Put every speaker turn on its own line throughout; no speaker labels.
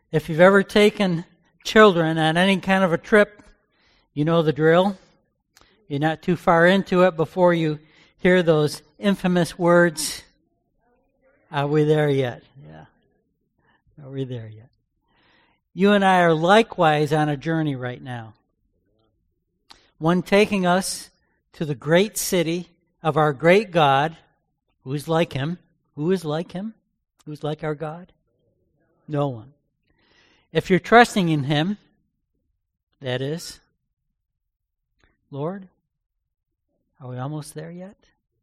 If you've ever taken children on any kind of a trip, you know the drill. You're not too far into it before you hear those infamous words, "Are we there yet?" Yeah. Are we there yet? You and I are likewise on a journey right now. One taking us to the great city of our great God. Who is like Him? Who is like Him? Who's like our God? No one. If you're trusting in Him, that is, Lord, are we almost there yet?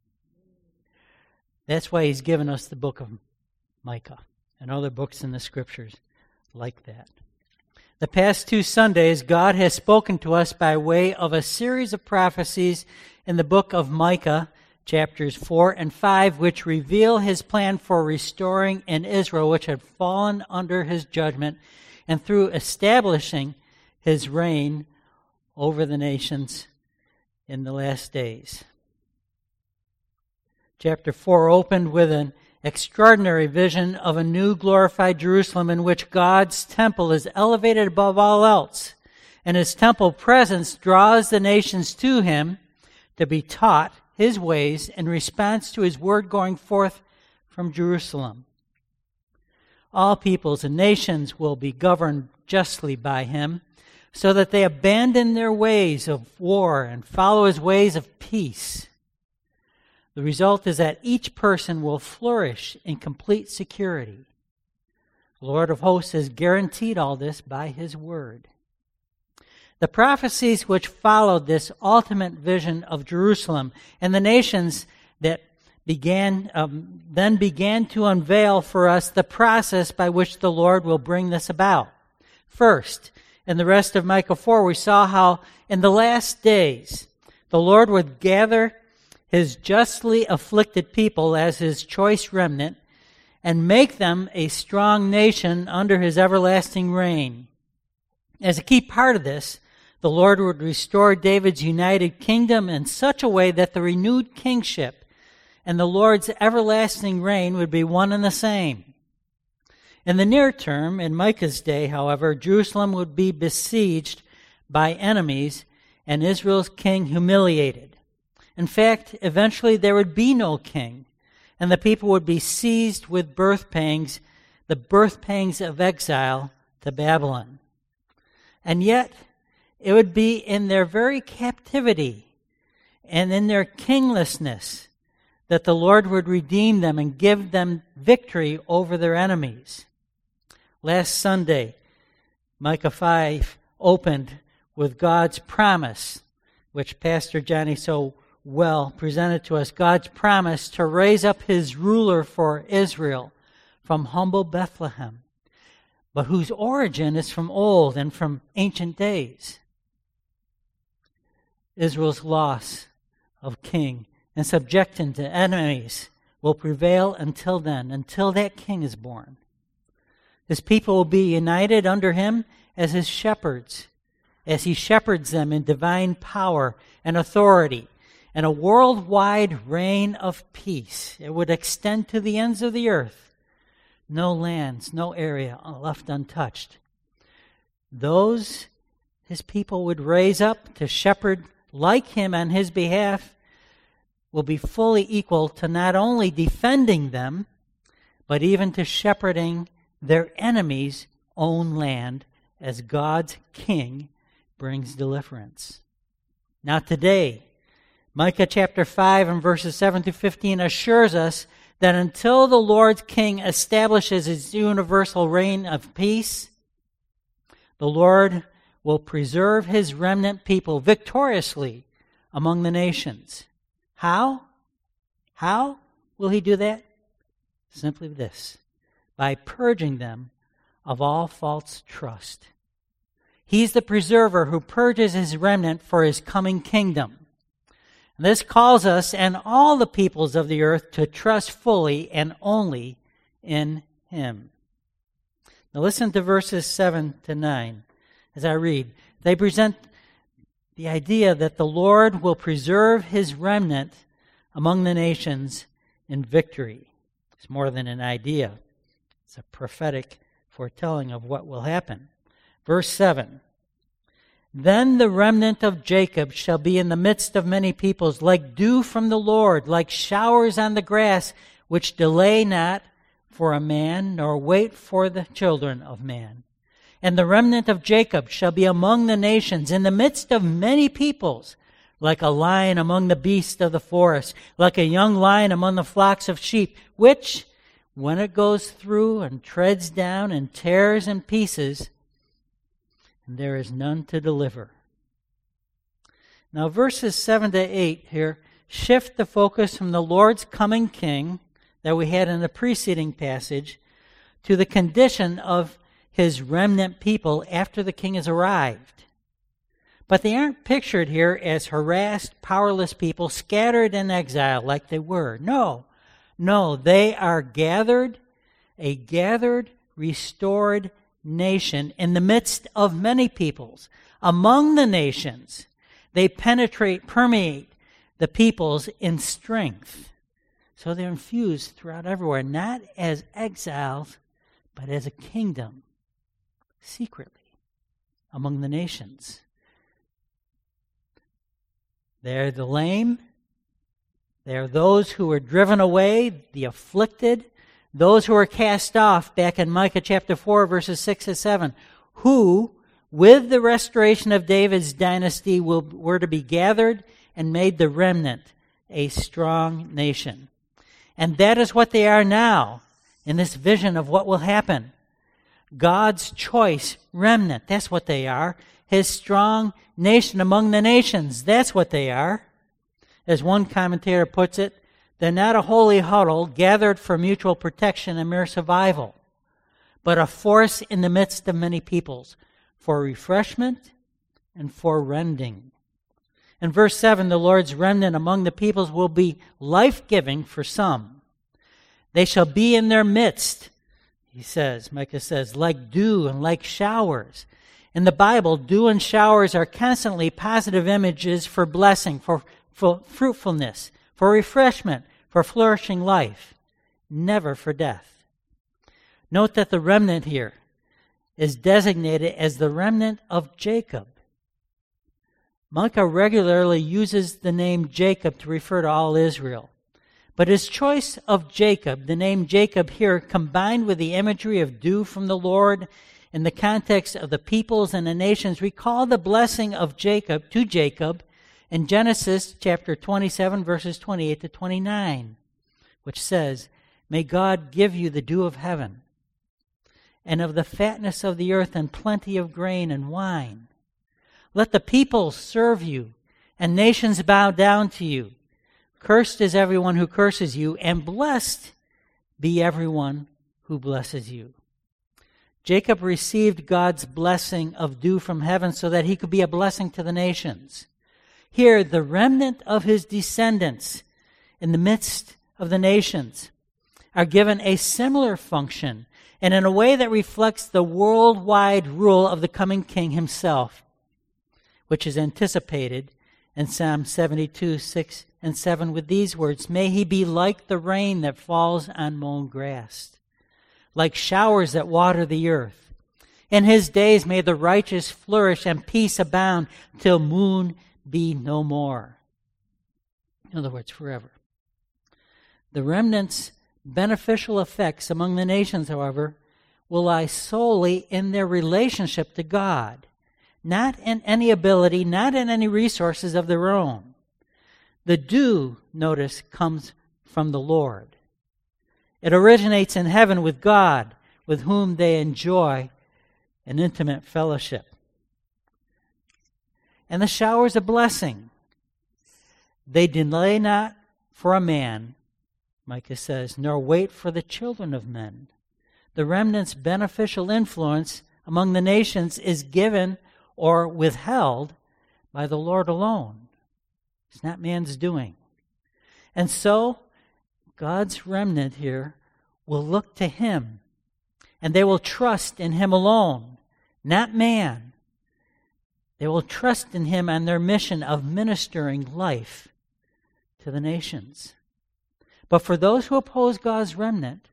That's why He's given us the book of Micah and other books in the Scriptures like that. The past 2 Sundays, God has spoken to us by way of a series of prophecies in the book of Micah, chapters 4 and 5, which reveal His plan for restoring in Israel, which had fallen under His judgment, and through establishing His reign over the nations in the last days. Chapter 4 opened with an extraordinary vision of a new glorified Jerusalem in which God's temple is elevated above all else, and His temple presence draws the nations to Him to be taught His ways in response to His word going forth from Jerusalem. All peoples and nations will be governed justly by Him, so that they abandon their ways of war and follow His ways of peace. The result is that each person will flourish in complete security. The Lord of hosts has guaranteed all this by His word. The prophecies which followed this ultimate vision of Jerusalem and the nations that began to unveil for us the process by which the Lord will bring this about. First, in the rest of Micah 4, we saw how in the last days the Lord would gather His justly afflicted people as His choice remnant and make them a strong nation under His everlasting reign. As a key part of this, the Lord would restore David's united kingdom in such a way that the renewed kingship and the Lord's everlasting reign would be one and the same. In the near term, in Micah's day, however, Jerusalem would be besieged by enemies and Israel's king humiliated. In fact, eventually there would be no king, and the people would be seized with birth pangs, the birth pangs of exile to Babylon. And yet, it would be in their very captivity and in their kinglessness that the Lord would redeem them and give them victory over their enemies. Last Sunday, Micah 5 opened with God's promise, which Pastor Johnny so well presented to us, God's promise to raise up His ruler for Israel from humble Bethlehem, but whose origin is from old and from ancient days. Israel's loss of king and subjection to enemies will prevail until then, until that king is born. His people will be united under Him as His shepherds, as He shepherds them in divine power and authority, and a worldwide reign of peace. It would extend to the ends of the earth. No lands, no area left untouched. Those His people would raise up to shepherd like Him on His behalf will be fully equal to not only defending them, but even to shepherding their enemies' own land as God's king brings deliverance. Now today, Micah chapter 5 and verses 7 to 15 assures us that until the Lord's king establishes His universal reign of peace, the Lord will preserve His remnant people victoriously among the nations. How? How will He do that? Simply this: by purging them of all false trust. He's the preserver who purges His remnant for His coming kingdom. And this calls us and all the peoples of the earth to trust fully and only in Him. Now listen to verses 7 to 9 as I read. They present the idea that the Lord will preserve His remnant among the nations in victory. It's more than an idea. It's a prophetic foretelling of what will happen. Verse 7. Then the remnant of Jacob shall be in the midst of many peoples, like dew from the Lord, like showers on the grass, which delay not for a man, nor wait for the children of man. And the remnant of Jacob shall be among the nations, in the midst of many peoples, like a lion among the beasts of the forest, like a young lion among the flocks of sheep, which, when it goes through and treads down and tears in pieces, and there is none to deliver. Now verses 7 to 8 here shift the focus from the Lord's coming king that we had in the preceding passage to the condition of his remnant people after the king has arrived. But they aren't pictured here as harassed, powerless people scattered in exile like they were. No, they are a gathered, restored nation in the midst of many peoples. Among the nations, they permeate the peoples in strength. So they're infused throughout everywhere, not as exiles, but as a kingdom, secretly, among the nations. They're the lame. They're those who were driven away, the afflicted, those who were cast off, back in Micah chapter 4, verses 6 to 7, who, with the restoration of David's dynasty, were to be gathered and made the remnant a strong nation. And that is what they are now in this vision of what will happen. God's choice remnant, that's what they are. His strong nation among the nations, that's what they are. As one commentator puts it, they're not a holy huddle gathered for mutual protection and mere survival, but a force in the midst of many peoples for refreshment and for rending. In verse 7, the Lord's remnant among the peoples will be life-giving for some. They shall be in their midst, Micah says, like dew and like showers. In the Bible, dew and showers are constantly positive images for blessing, for fruitfulness, for refreshment, for flourishing life, never for death. Note that the remnant here is designated as the remnant of Jacob. Micah regularly uses the name Jacob to refer to all Israel. But his choice of Jacob, the name Jacob here, combined with the imagery of dew from the Lord in the context of the peoples and the nations, recall the blessing of Jacob to Jacob in Genesis chapter 27, verses 28 to 29, which says, "May God give you the dew of heaven, and of the fatness of the earth, and plenty of grain and wine. Let the peoples serve you, and nations bow down to you. Cursed is everyone who curses you, and blessed be everyone who blesses you." Jacob received God's blessing of dew from heaven so that he could be a blessing to the nations. Here, the remnant of his descendants in the midst of the nations are given a similar function, and in a way that reflects the worldwide rule of the coming king himself, which is anticipated in Psalm 72, 6 and 7 with these words, "May he be like the rain that falls on mown grass, like showers that water the earth. In his days may the righteous flourish and peace abound till moon be no more." In other words, forever. The remnant's beneficial effects among the nations, however, will lie solely in their relationship to God, not in any ability, not in any resources of their own. The dew, notice, comes from the Lord. It originates in heaven with God, with whom they enjoy an intimate fellowship. And the showers of blessing, they delay not for a man, Micah says, nor wait for the children of men. The remnant's beneficial influence among the nations is given or withheld by the Lord alone. It's not man's doing. And so, God's remnant here will look to him, and they will trust in him alone, not man. They will trust in him on their mission of ministering life to the nations. But for those who oppose God's remnant,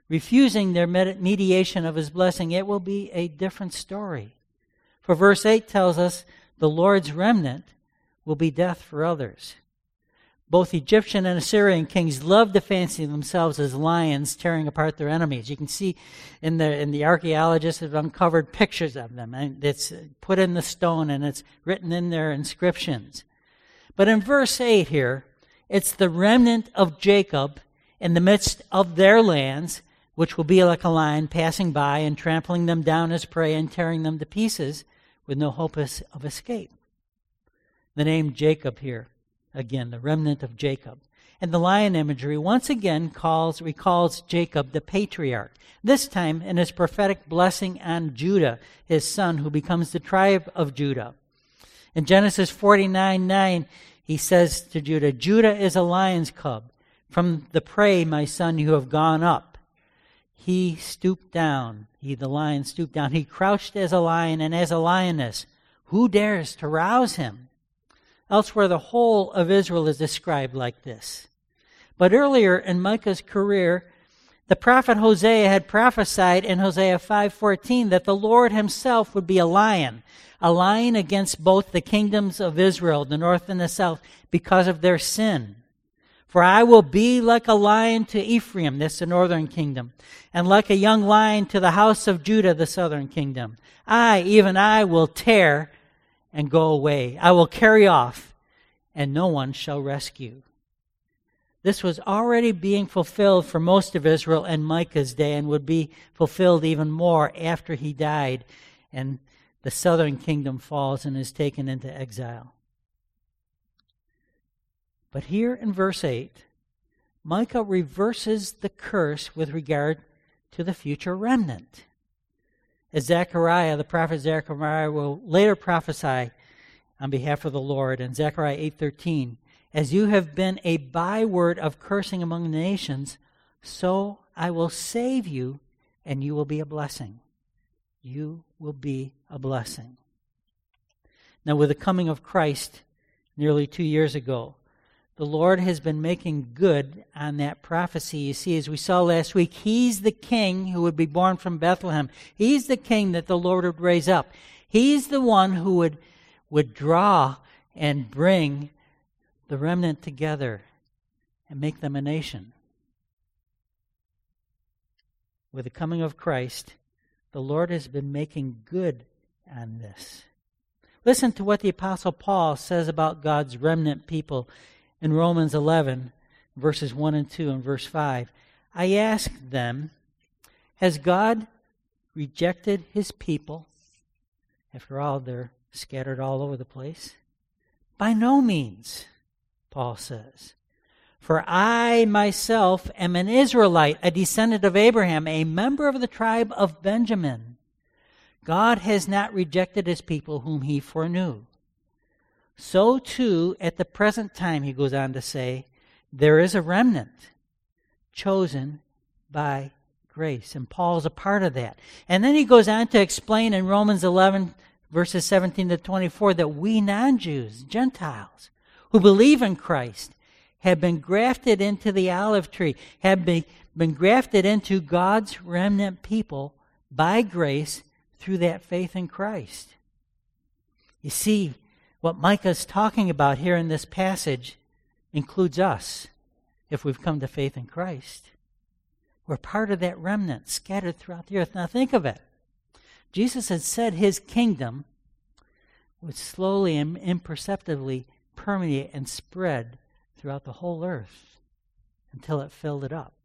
refusing their mediation of his blessing, it will be a different story. For verse 8 tells us the Lord's remnant will be death for others. Both Egyptian and Assyrian kings loved to fancy themselves as lions tearing apart their enemies. You can see in the archaeologists have uncovered pictures of them. And it's put in the stone and it's written in their inscriptions. But in verse 8 here, it's the remnant of Jacob in the midst of their lands, which will be like a lion passing by and trampling them down as prey and tearing them to pieces with no hope of escape. The name Jacob here, again, the remnant of Jacob. And the lion imagery once again recalls Jacob, the patriarch, this time in his prophetic blessing on Judah, his son, who becomes the tribe of Judah. In Genesis 49:9, he says to Judah, Judah is a lion's cub. From the prey, my son, you have gone up. He stooped down. The lion stooped down. He crouched as a lion and as a lioness. Who dares to rouse him? Elsewhere, the whole of Israel is described like this. But earlier in Micah's career, the prophet Hosea had prophesied in Hosea 5:14 that the Lord himself would be a lion against both the kingdoms of Israel, the north and the south, because of their sin. For I will be like a lion to Ephraim, that's the northern kingdom, and like a young lion to the house of Judah, the southern kingdom. Even I, will tear and go away. I will carry off, and no one shall rescue. This was already being fulfilled for most of Israel in Micah's day and would be fulfilled even more after he died and the southern kingdom falls and is taken into exile. But here in verse 8, Micah reverses the curse with regard to the future remnant. As Zechariah, the prophet Zechariah, will later prophesy on behalf of the Lord in Zechariah 8:13, as you have been a byword of cursing among the nations, so I will save you, and you will be a blessing. You will be a blessing. Now, with the coming of Christ nearly 2 years ago, the Lord has been making good on that prophecy. You see, as we saw last week, He's the King who would be born from Bethlehem. He's the King that the Lord would raise up. He's the one who would draw and bring the remnant together and make them a nation. With the coming of Christ, the Lord has been making good on this. Listen to what the Apostle Paul says about God's remnant people in Romans 11, verses 1 and 2 and verse 5. I ask them, has God rejected His people? After all, they're scattered all over the place. By no means, Paul says. For I myself am an Israelite, a descendant of Abraham, a member of the tribe of Benjamin. God has not rejected His people whom He foreknew. So too, at the present time, he goes on to say, there is a remnant chosen by grace. And Paul's a part of that. And then he goes on to explain in Romans 11, verses 17 to 24, that we non-Jews, Gentiles, who believe in Christ, have been grafted into the olive tree, have been grafted into God's remnant people by grace through that faith in Christ. You see, what Micah's talking about here in this passage includes us, if we've come to faith in Christ. We're part of that remnant scattered throughout the earth. Now think of it. Jesus had said His kingdom would slowly and imperceptibly permeate and spread throughout the whole earth until it filled it up.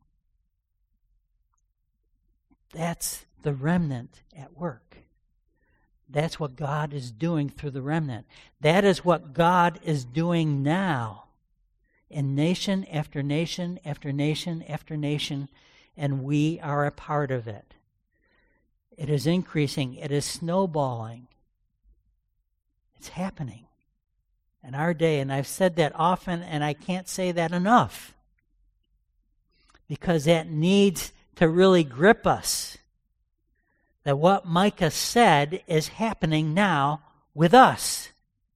That's the remnant at work. That's what God is doing through the remnant. That is what God is doing now in nation after nation after nation after nation, and we are a part of it. It is increasing. It is snowballing. It's happening in our day, and I've said that often, and I can't say that enough because that needs to really grip us. That what Micah said is happening now with us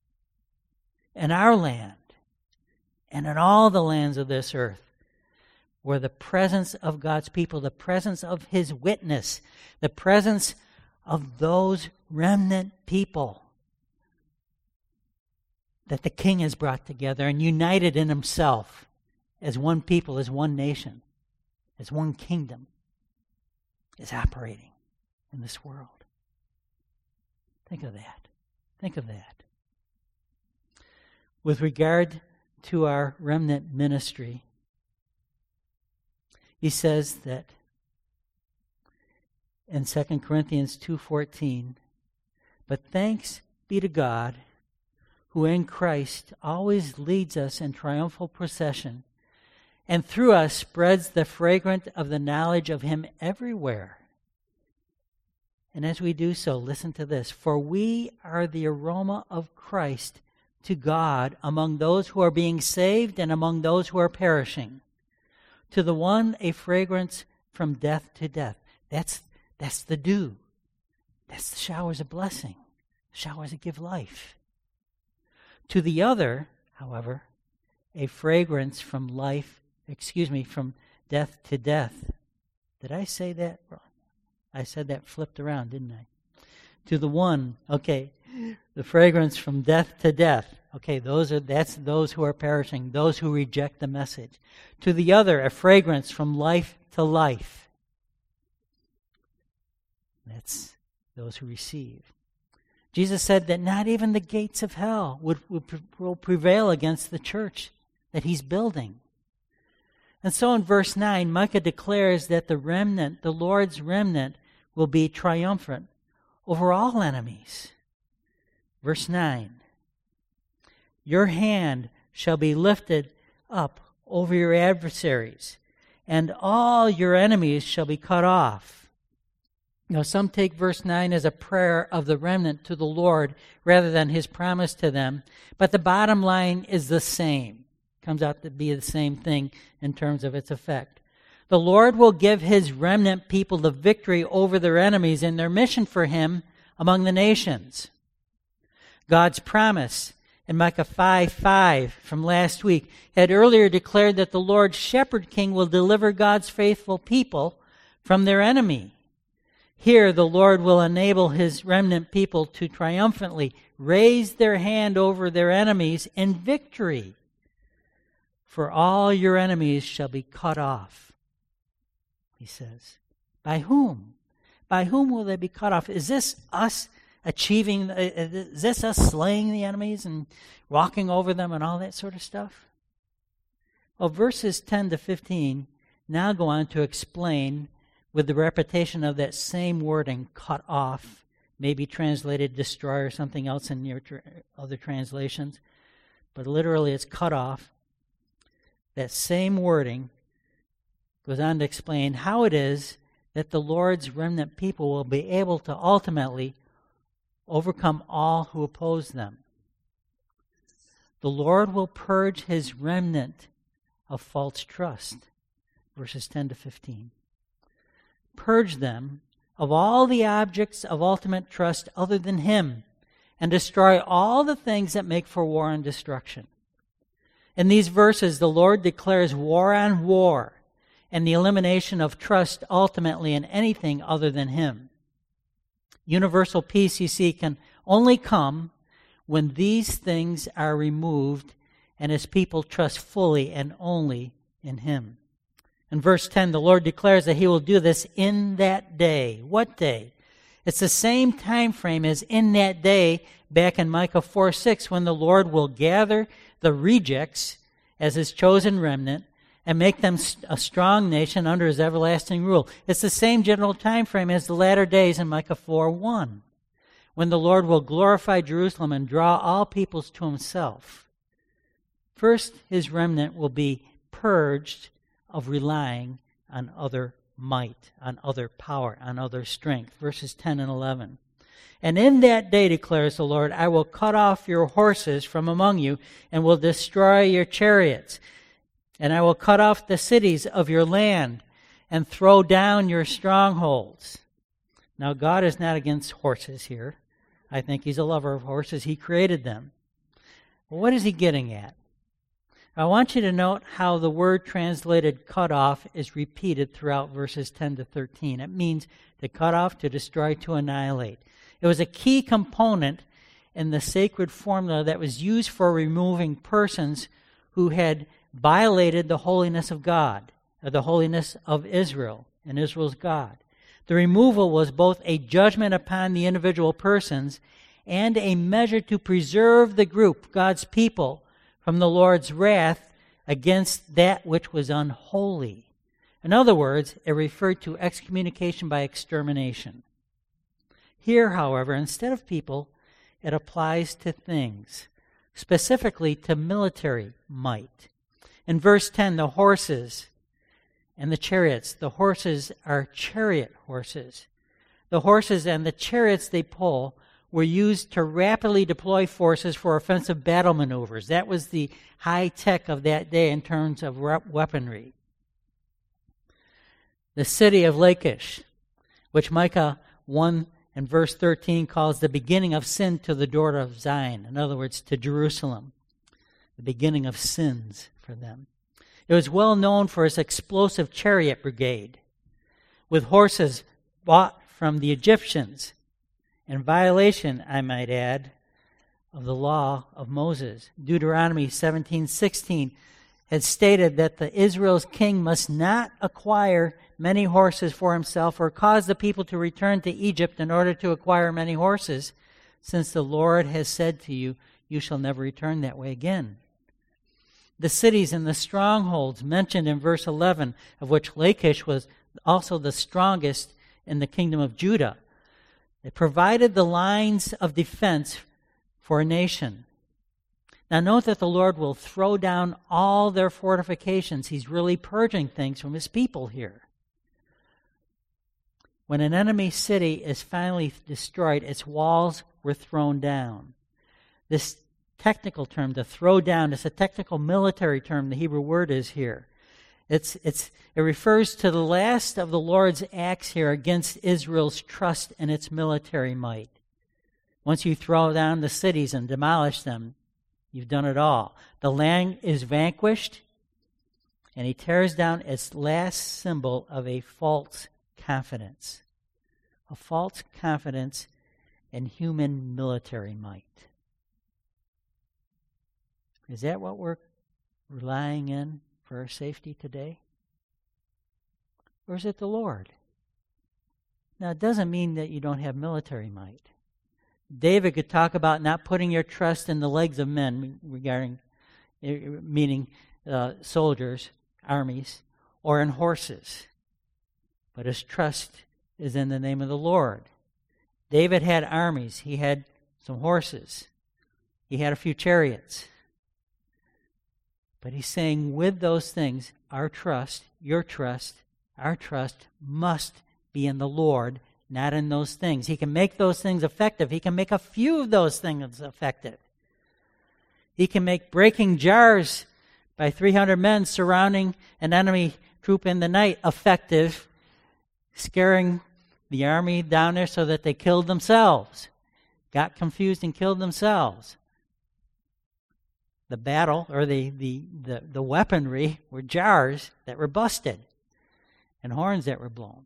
in our land and in all the lands of this earth. where the presence of God's people, the presence of His witness, the presence of those remnant people that the King has brought together and united in Himself as one people, as one nation, as one kingdom, is operating in this world. Think of that. Think of that. With regard to our remnant ministry, he says that in 2 Corinthians 2:14, "But thanks be to God, who in Christ always leads us in triumphal procession, and through us spreads the fragrance of the knowledge of Him everywhere. And as we do so, listen to this, for we are the aroma of Christ to God among those who are being saved and among those who are perishing. To the one, a fragrance from death to death." That's the dew. That's the showers of blessing, showers that give life. To the other, however, a fragrance from from death to death. Did I say that wrong? I said that flipped around, didn't I? To the one, okay, the fragrance from death to death. Okay, that's those who are perishing, those who reject the message. To the other, a fragrance from life to life. That's those who receive. Jesus said that not even the gates of hell will prevail against the church that He's building. And so in verse 9, Micah declares that the remnant, the Lord's remnant, will be triumphant over all enemies. Verse 9, "Your hand shall be lifted up over your adversaries, and all your enemies shall be cut off." Now, some take verse 9 as a prayer of the remnant to the Lord rather than His promise to them, but the bottom line is the same. Comes out to be the same thing in terms of its effect. The Lord will give His remnant people the victory over their enemies in their mission for Him among the nations. God's promise in Micah 5:5 from last week had earlier declared that the Lord Shepherd King will deliver God's faithful people from their enemy. Here, the Lord will enable His remnant people to triumphantly raise their hand over their enemies in victory. "For all your enemies shall be cut off," He says. By whom? By whom will they be cut off? Is this us achieving, is this us slaying the enemies and walking over them and all that sort of stuff? Well, verses 10 to 15 now go on to explain, with the repetition of that same wording, cut off, maybe translated destroy or something else in your other translations, but literally it's cut off. That same wording goes on to explain how it is that the Lord's remnant people will be able to ultimately overcome all who oppose them. The Lord will purge His remnant of false trust. Verses 10 to 15. Purge them of all the objects of ultimate trust other than Him, and destroy all the things that make for war and destruction. In these verses, the Lord declares war on war and the elimination of trust ultimately in anything other than Him. Universal peace, you see, can only come when these things are removed and His people trust fully and only in Him. In verse 10, the Lord declares that He will do this in that day. What day? It's the same time frame as in that day back in Micah 4:6, when the Lord will gather the rejects as His chosen remnant and make them a strong nation under His everlasting rule. It's the same general time frame as the latter days in Micah 4:1, when the Lord will glorify Jerusalem and draw all peoples to Himself. First, His remnant will be purged of relying on other might, on other power, on other strength. Verses 10 and 11. "And in that day, declares the Lord, I will cut off your horses from among you and will destroy your chariots. And I will cut off the cities of your land and throw down your strongholds." Now, God is not against horses here. I think He's a lover of horses. He created them. Well, what is He getting at? I want you to note how the word translated cut off is repeated throughout verses 10 to 13. It means to cut off, to destroy, to annihilate. It was a key component in the sacred formula that was used for removing persons who had violated the holiness of God, or the holiness of Israel and Israel's God. The removal was both a judgment upon the individual persons and a measure to preserve the group, God's people, from the Lord's wrath against that which was unholy. In other words, it referred to excommunication by extermination. Here, however, instead of people, it applies to things, specifically to military might. In verse 10, the horses and the chariots. The horses are chariot horses. The horses and the chariots they pull were used to rapidly deploy forces for offensive battle maneuvers. That was the high tech of that day in terms of weaponry. The city of Lachish, which Micah 1 and verse 13 calls the beginning of sin to the daughter of Zion. In other words, to Jerusalem. The beginning of sins for them. It was well known for its explosive chariot brigade, with horses bought from the Egyptians, in violation, I might add, of the law of Moses. Deuteronomy 17:16 had stated that the Israel's king must not acquire many horses for himself or cause the people to return to Egypt in order to acquire many horses, since the Lord has said to you, you shall never return that way again. The cities and the strongholds mentioned in verse 11, of which Lachish was also the strongest in the kingdom of Judah. It provided the lines of defense for a nation. Now note that the Lord will throw down all their fortifications. He's really purging things from his people here. When an enemy city is finally destroyed, its walls were thrown down. This technical term, to throw down, it's a technical military term, the Hebrew word is here. It refers to the last of the Lord's acts here against Israel's trust in its military might. Once you throw down the cities and demolish them, you've done it all. The land is vanquished, and he tears down its last symbol of a false confidence. A false confidence in human military might. Is that what we're relying in for our safety today? Or is it the Lord? Now, it doesn't mean that you don't have military might. David could talk about not putting your trust in the legs of men, meaning soldiers, armies, or in horses. But his trust is in the name of the Lord. David had armies. He had some horses. He had a few chariots. But he's saying with those things, our trust, your trust, our trust must be in the Lord, not in those things. He can make those things effective. He can make a few of those things effective. He can make breaking jars by 300 men surrounding an enemy troop in the night effective, scaring the army down there so that they killed themselves, got confused and killed themselves. The battle, or the weaponry, were jars that were busted and horns that were blown.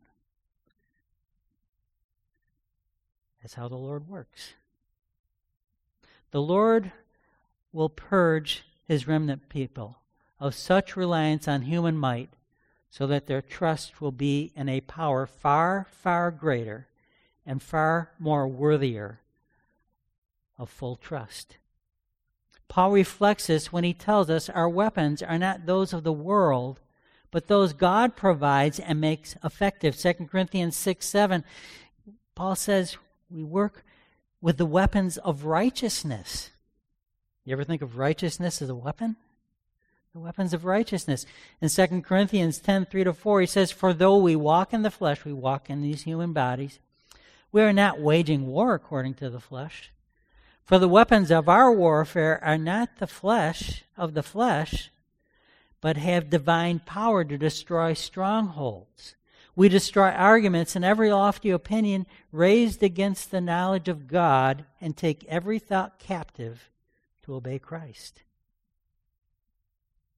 That's how the Lord works. The Lord will purge his remnant people of such reliance on human might so that their trust will be in a power far, far greater and far more worthier of full trust. Paul reflects this when he tells us our weapons are not those of the world, but those God provides and makes effective. 2 Corinthians 6:7, Paul says we work with the weapons of righteousness. You ever think of righteousness as a weapon? The weapons of righteousness. In 2 Corinthians 10:3-4, he says, for though we walk in the flesh, we walk in these human bodies, we are not waging war according to the flesh. For the weapons of our warfare are not the flesh of the flesh, but have divine power to destroy strongholds. We destroy arguments and every lofty opinion raised against the knowledge of God and take every thought captive to obey Christ.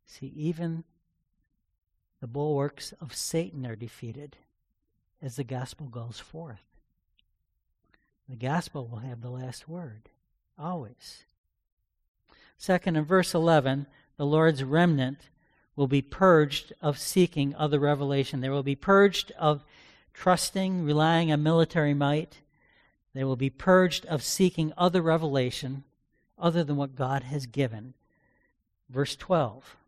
See, even the bulwarks of Satan are defeated as the gospel goes forth. The gospel will have the last word, always. Second, in verse 11, the Lord's remnant will be purged of seeking other revelation. They will be purged of trusting, relying on military might. They will be purged of seeking other revelation other than what God has given. Verse 12.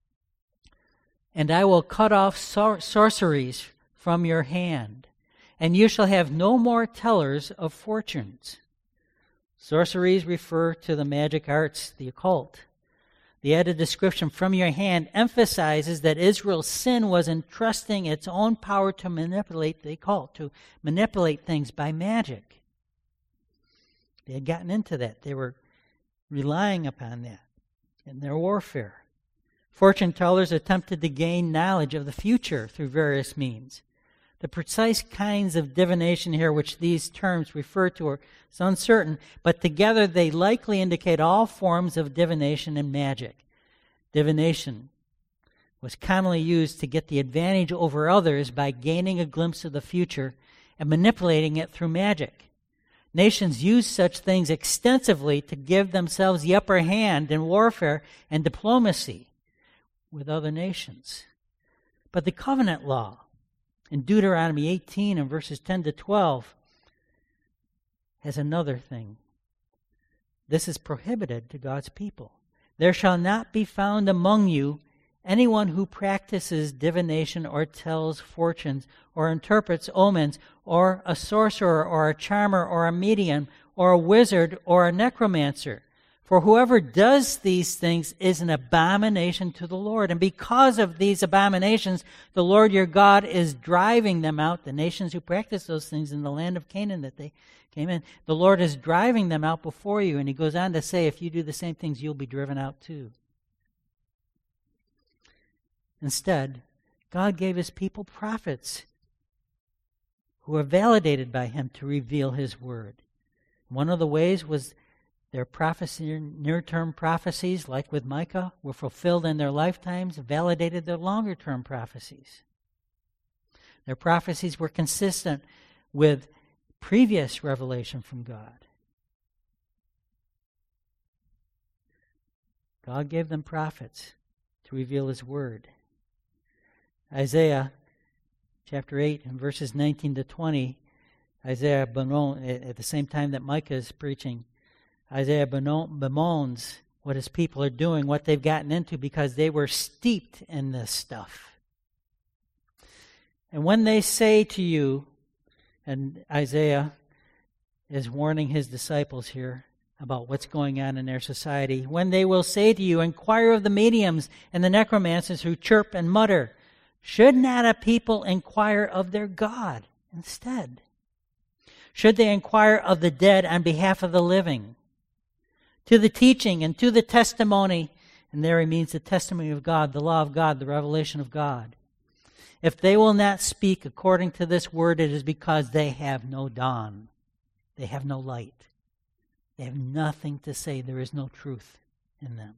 And I will cut off sorceries from your hand, and you shall have no more tellers of fortunes. Sorceries refer to the magic arts, the occult. The added description, from your hand, emphasizes that Israel's sin was in trusting its own power to manipulate the occult, to manipulate things by magic. They had gotten into that. They were relying upon that in their warfare. Fortune tellers attempted to gain knowledge of the future through various means. The precise kinds of divination here which these terms refer to are uncertain, but together they likely indicate all forms of divination and magic. Divination was commonly used to get the advantage over others by gaining a glimpse of the future and manipulating it through magic. Nations used such things extensively to give themselves the upper hand in warfare and diplomacy with other nations. But the covenant law in Deuteronomy 18 and verses 10 to 12 has another thing. This is prohibited to God's people. There shall not be found among you anyone who practices divination or tells fortunes or interprets omens or a sorcerer or a charmer or a medium or a wizard or a necromancer. For whoever does these things is an abomination to the Lord. And because of these abominations, the Lord your God is driving them out, the nations who practice those things in the land of Canaan that they came in. The Lord is driving them out before you. And he goes on to say, if you do the same things, you'll be driven out too. Instead, God gave his people prophets who were validated by him to reveal his word. One of the ways was their prophecy, near-term prophecies, like with Micah, were fulfilled in their lifetimes, validated their longer-term prophecies. Their prophecies were consistent with previous revelation from God. God gave them prophets to reveal his word. Isaiah chapter 8 and verses 19 to 20, Isaiah bemoans, at the same time that Micah is preaching, Isaiah bemoans what his people are doing, what they've gotten into, because they were steeped in this stuff. And when they say to you, and Isaiah is warning his disciples here about what's going on in their society, when they will say to you, inquire of the mediums and the necromancers who chirp and mutter, should not a people inquire of their God instead? Should they inquire of the dead on behalf of the living? To the teaching and to the testimony, and there he means the testimony of God, the law of God, the revelation of God. If they will not speak according to this word, it is because they have no dawn. They have no light. They have nothing to say. There is no truth in them.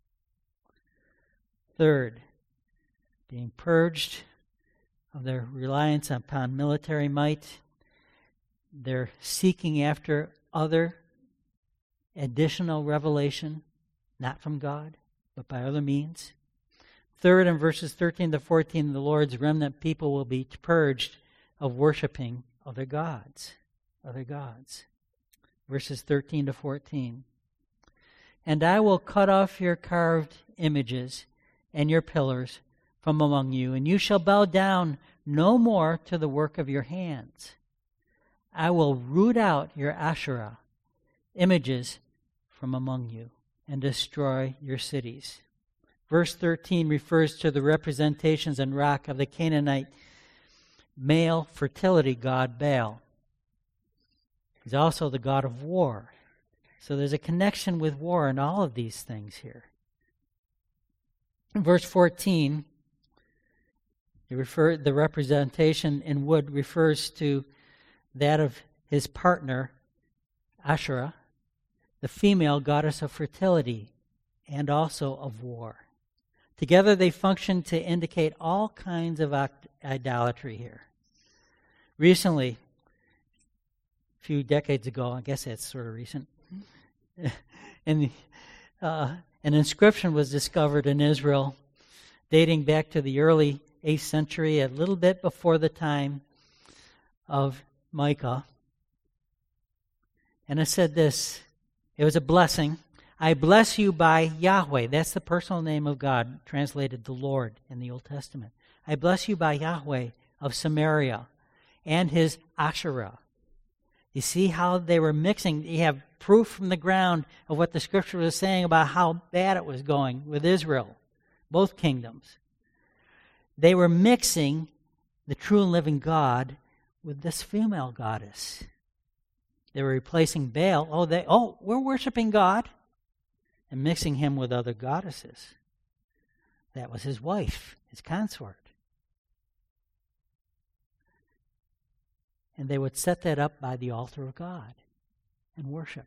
Third, being purged of their reliance upon military might, they're seeking after other additional revelation, not from God, but by other means. Third, in verses 13 to 14, the Lord's remnant people will be purged of worshiping other gods. Other gods. Verses 13 to 14. And I will cut off your carved images and your pillars from among you, and you shall bow down no more to the work of your hands. I will root out your Asherah images from among you and destroy your cities. Verse 13 refers to the representations in rock of the Canaanite male fertility god Baal. He's also the god of war. So there's a connection with war in all of these things here. In verse 14, the representation in wood refers to that of his partner, Asherah, the female goddess of fertility and also of war. Together they function to indicate all kinds of idolatry here. Recently, a few decades ago, I guess that's sort of recent, and an inscription was discovered in Israel dating back to the early 8th century, a little bit before the time of Micah. And it said this, it was a blessing. I bless you by Yahweh. That's the personal name of God, translated the Lord in the Old Testament. I bless you by Yahweh of Samaria and his Asherah. You see how they were mixing. You have proof from the ground of what the Scripture was saying about how bad it was going with Israel, both kingdoms. They were mixing the true and living God with this female goddess. They were replacing Baal. We're worshiping God, and mixing him with other goddesses. That was his wife, his consort. And they would set that up by the altar of God and worship.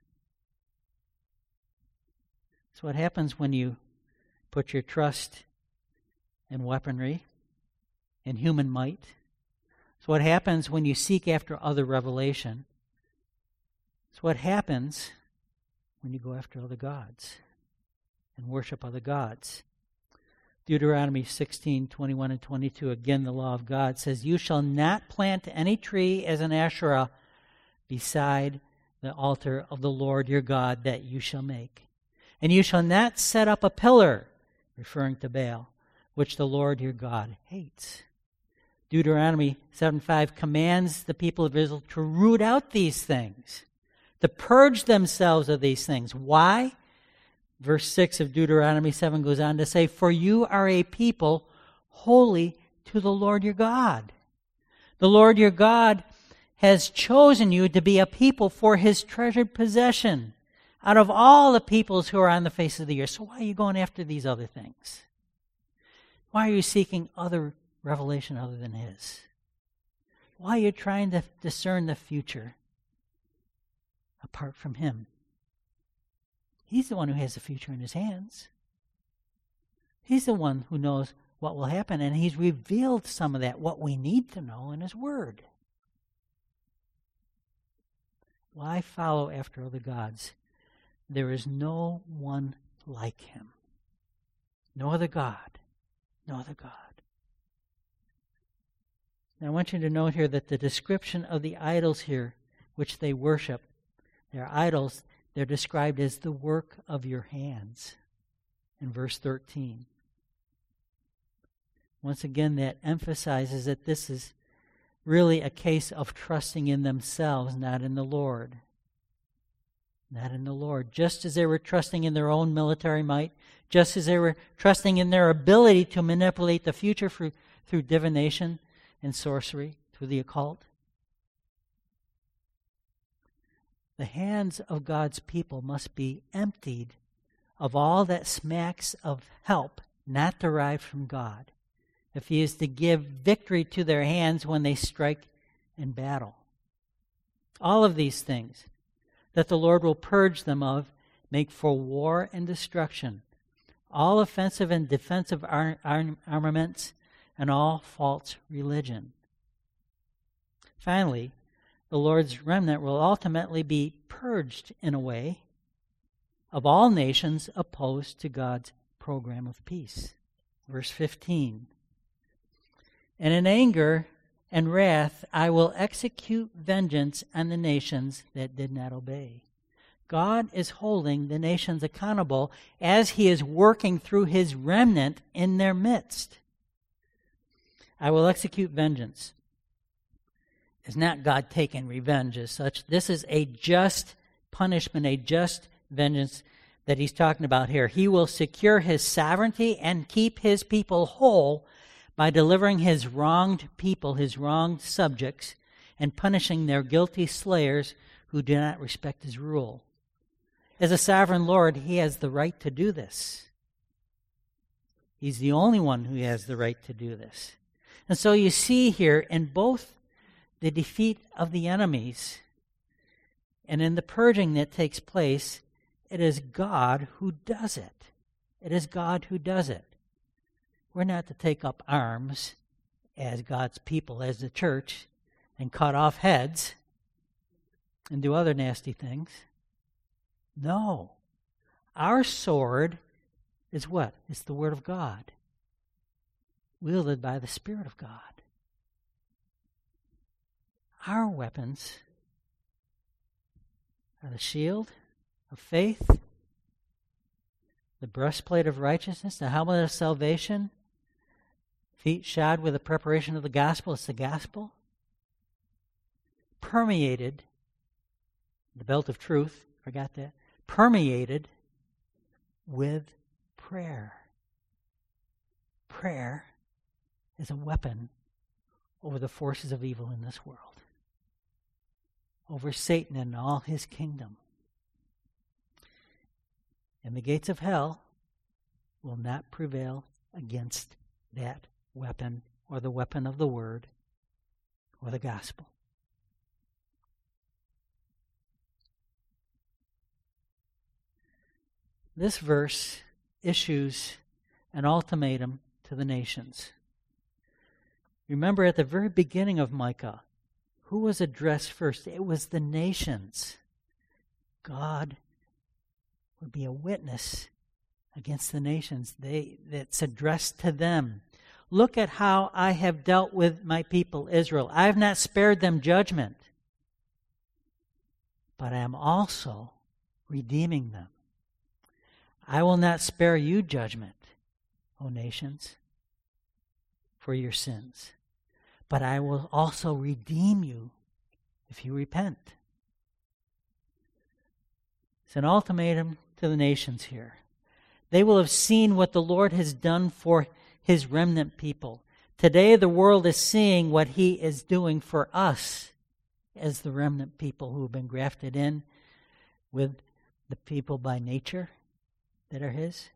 That's what happens when you put your trust in weaponry, in human might. It's what happens when you seek after other revelation. It's what happens when you go after other gods and worship other gods. Deuteronomy 16:21 and 22, again the law of God says, you shall not plant any tree as an Asherah beside the altar of the Lord your God that you shall make. And you shall not set up a pillar, referring to Baal, which the Lord your God hates. Deuteronomy 7:5 commands the people of Israel to root out these things, to purge themselves of these things. Why? Verse 6 of Deuteronomy 7 goes on to say, for you are a people holy to the Lord your God. The Lord your God has chosen you to be a people for his treasured possession out of all the peoples who are on the face of the earth. So why are you going after these other things? Why are you seeking other revelation other than his? Why are you trying to discern the future apart from him? He's the one who has the future in his hands. He's the one who knows what will happen, and he's revealed some of that, what we need to know in his word. Why follow after other gods? There is no one like him. No other God. No other God. Now I want you to note here that the description of the idols here, which they worship, they're idols. They're described as the work of your hands in verse 13. Once again, that emphasizes that this is really a case of trusting in themselves, not in the Lord. Not in the Lord. Just as they were trusting in their own military might, just as they were trusting in their ability to manipulate the future through divination and sorcery, through the occult. The hands of God's people must be emptied of all that smacks of help not derived from God, if he is to give victory to their hands when they strike in battle. All of these things that the Lord will purge them of make for war and destruction, all offensive and defensive armaments, and all false religion. Finally, the Lord's remnant will ultimately be purged in a way of all nations opposed to God's program of peace. Verse 15. And in anger and wrath I will execute vengeance on the nations that did not obey. God is holding the nations accountable as he is working through his remnant in their midst. I will execute vengeance. It's not God taking revenge as such. This is a just punishment, a just vengeance that he's talking about here. He will secure his sovereignty and keep his people whole by delivering his wronged people, his wronged subjects, and punishing their guilty slayers who do not respect his rule. As a sovereign Lord, he has the right to do this. He's the only one who has the right to do this. And so you see here in both the defeat of the enemies and in the purging that takes place, it is God who does it. It is God who does it. We're not to take up arms as God's people, as the church, and cut off heads and do other nasty things. No. Our sword is what? It's the Word of God, wielded by the Spirit of God. Our weapons are the shield of faith, the breastplate of righteousness, the helmet of salvation, feet shod with the preparation of the gospel. It's the gospel. Permeated, the belt of truth, forgot that, permeated with prayer. Prayer is a weapon over the forces of evil in this world, over Satan and all his kingdom. And the gates of hell will not prevail against that weapon, or the weapon of the Word, or the gospel. This verse issues an ultimatum to the nations. Remember, at the very beginning of Micah, who was addressed first? It was the nations. God would be a witness against the nations. That's addressed to them. Look at how I have dealt with my people Israel. I have not spared them judgment, but I am also redeeming them. I will not spare you judgment, O nations, for your sins, but I will also redeem you if you repent. It's an ultimatum to the nations here. They will have seen what the Lord has done for his remnant people. Today the world is seeing what he is doing for us as the remnant people who have been grafted in with the people by nature that are his.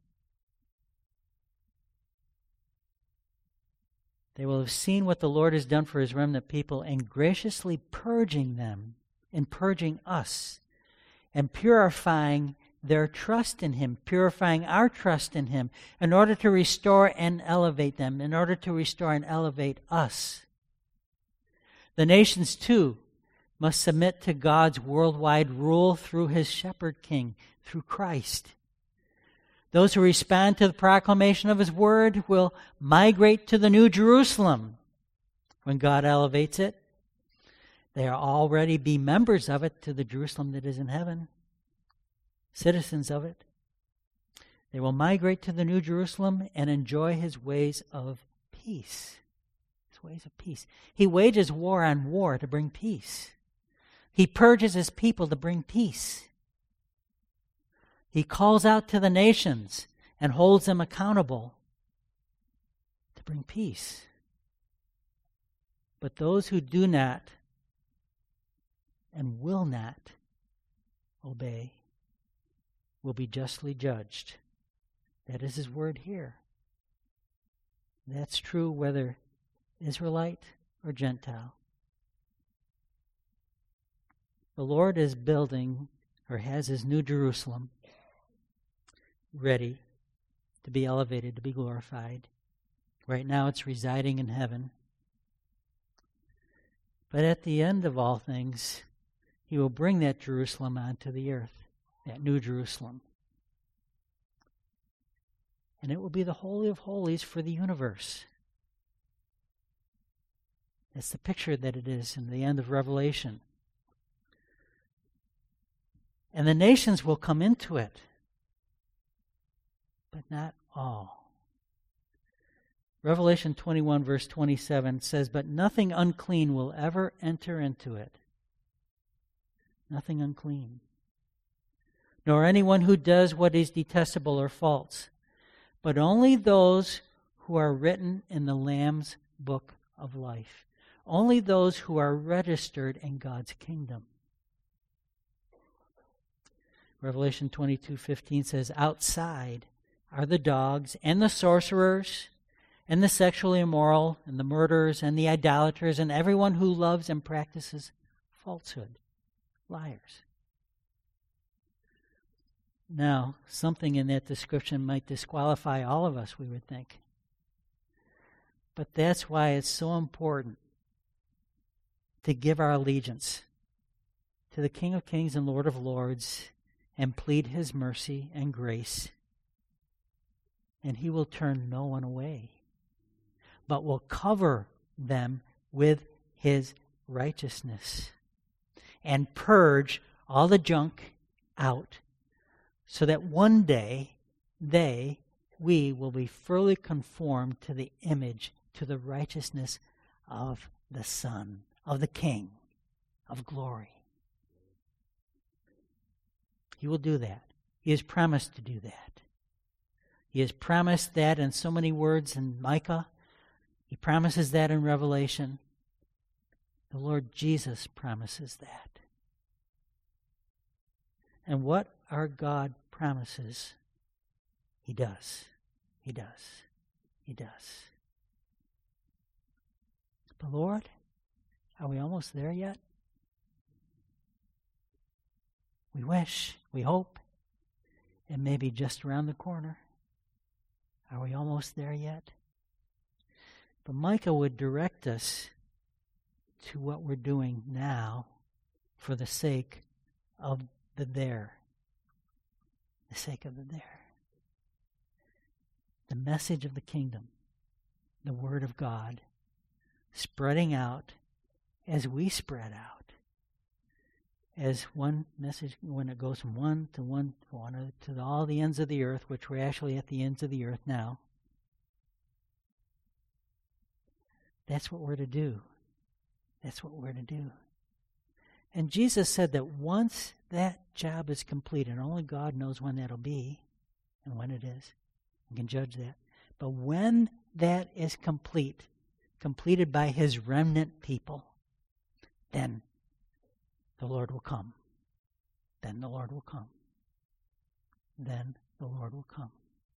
They will have seen what the Lord has done for his remnant people and graciously purging them and purging us and purifying their trust in him, purifying our trust in him in order to restore and elevate them, in order to restore and elevate us. The nations, too, must submit to God's worldwide rule through his shepherd king, through Christ. Those who respond to the proclamation of his word will migrate to the New Jerusalem when God elevates it. They are already be members of it, to the Jerusalem that is in heaven, citizens of it. They will migrate to the New Jerusalem and enjoy his ways of peace. His ways of peace. He wages war on war to bring peace. He purges his people to bring peace. He calls out to the nations and holds them accountable to bring peace. But those who do not and will not obey will be justly judged. That is his word here. That's true whether Israelite or Gentile. The Lord is building, or has his New Jerusalem ready to be elevated, to be glorified. Right now it's residing in heaven. But at the end of all things, he will bring that Jerusalem onto the earth, that New Jerusalem. And it will be the Holy of Holies for the universe. That's the picture that it is in the end of Revelation. And the nations will come into it, but not all. Revelation 21 verse 27 says, "But nothing unclean will ever enter into it." Nothing unclean. "Nor anyone who does what is detestable or false, but only those who are written in the Lamb's book of life." Only those who are registered in God's kingdom. Revelation 22:15 says, "Outside are the dogs and the sorcerers and the sexually immoral and the murderers and the idolaters and everyone who loves and practices falsehood." Liars. Now, something in that description might disqualify all of us, we would think. But that's why it's so important to give our allegiance to the King of Kings and Lord of Lords and plead His mercy and grace. And He will turn no one away, but will cover them with His righteousness and purge all the junk out, so that one day we will be fully conformed to the image, to the righteousness of the Son, of the King of glory. He will do that. He has promised to do that. He has promised that in so many words in Micah. He promises that in Revelation. The Lord Jesus promises that. And what our God promises, He does. He does. He does. But Lord, are we almost there yet? We wish, we hope, it may be just around the corner. Are we almost there yet? But Micah would direct us to what we're doing now for the sake of the there. The sake of the there. The message of the kingdom, the Word of God, spreading out as we spread out. As one message, when it goes from one to all the ends of the earth, which we're actually at the ends of the earth now. That's what we're to do. That's what we're to do. And Jesus said that once that job is completed, and only God knows when that'll be and when it is, and can judge that. But when that is completed by His remnant people, then the Lord will come. Then the Lord will come. Then the Lord will come.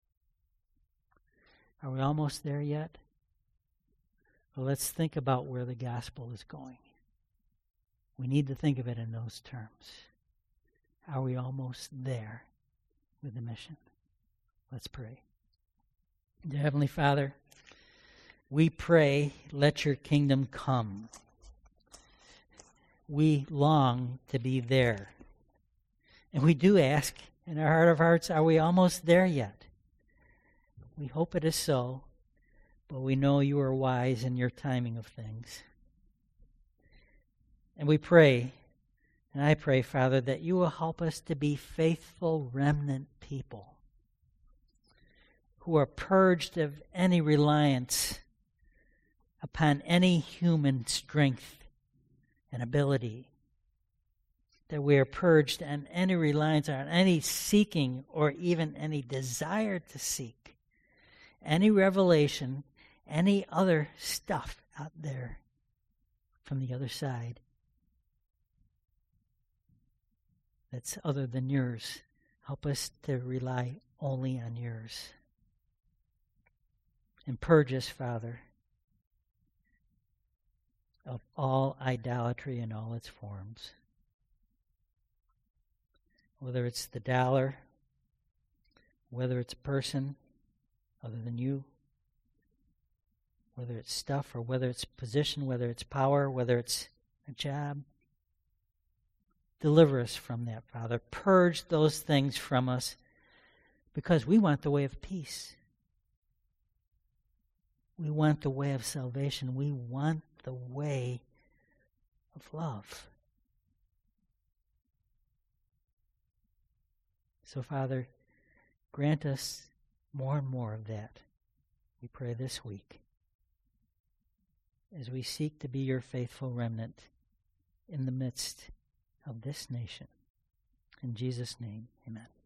Are we almost there yet? Well, let's think about where the gospel is going. We need to think of it in those terms. Are we almost there with the mission? Let's pray. Dear Heavenly Father, we pray, let your kingdom come. We long to be there. And we do ask in our heart of hearts, are we almost there yet? We hope it is so, but we know you are wise in your timing of things. And we pray, and I pray, Father, that you will help us to be faithful remnant people who are purged of any reliance upon any human strength and ability, that we are purged on any reliance on any seeking or even any desire to seek any revelation, any other stuff out there from the other side that's other than yours. Help us to rely only on yours. And purge us, Father, of all idolatry in all its forms. Whether it's the dollar, whether it's a person other than you, whether it's stuff or whether it's position, whether it's power, whether it's a job. Deliver us from that, Father. Purge those things from us because we want the way of peace. We want the way of salvation. We want the way of love. So, Father, grant us more and more of that. We pray this week as we seek to be your faithful remnant in the midst of this nation. In Jesus' name, amen.